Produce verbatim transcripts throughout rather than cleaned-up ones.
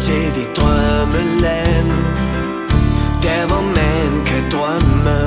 til dit drømmeland, der hvor man kan drømme.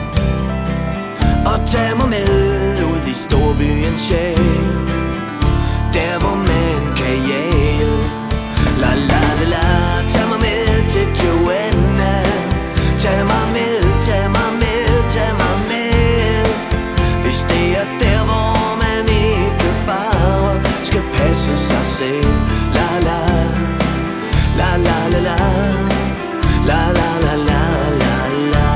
Og tag mig med ud i storbyens sjæl, der hvor man kan jage. La la la la, tag mig med til Joanna. Tag mig med, tag mig med, tag mig med. Hvis det er der hvor man ikke bare skal passe sig selv. La la, la la la la, la la la la la la.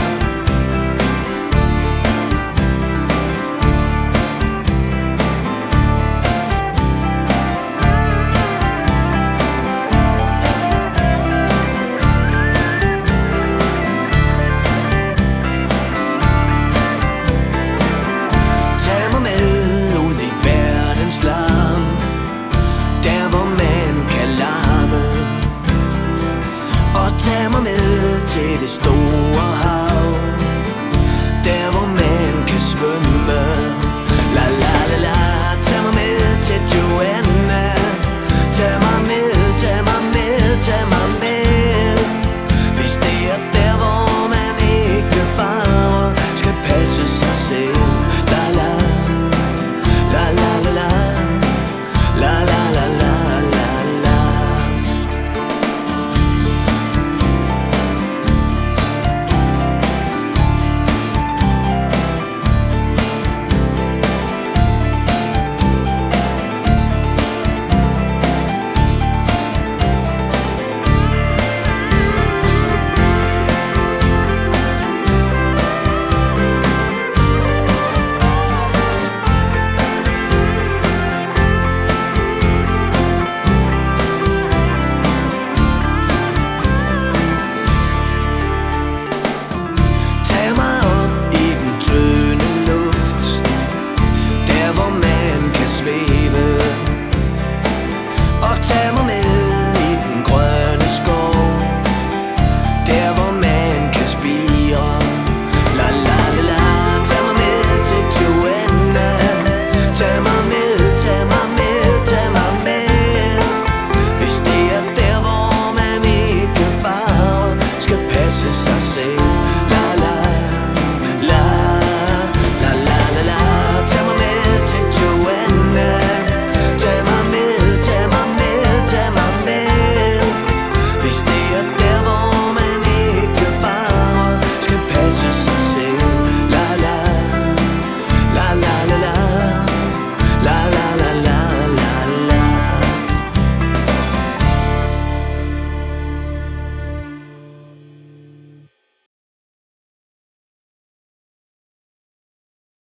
Tag mig med til det store hav, der hvor man kan svømme. La la la la, tag mig med til Joanna. Tag mig med, tag mig med, tag mig med. Hvis det er der hvor man ikke bare skal passe sig selv. La la, la la la la, la la la la. Svæve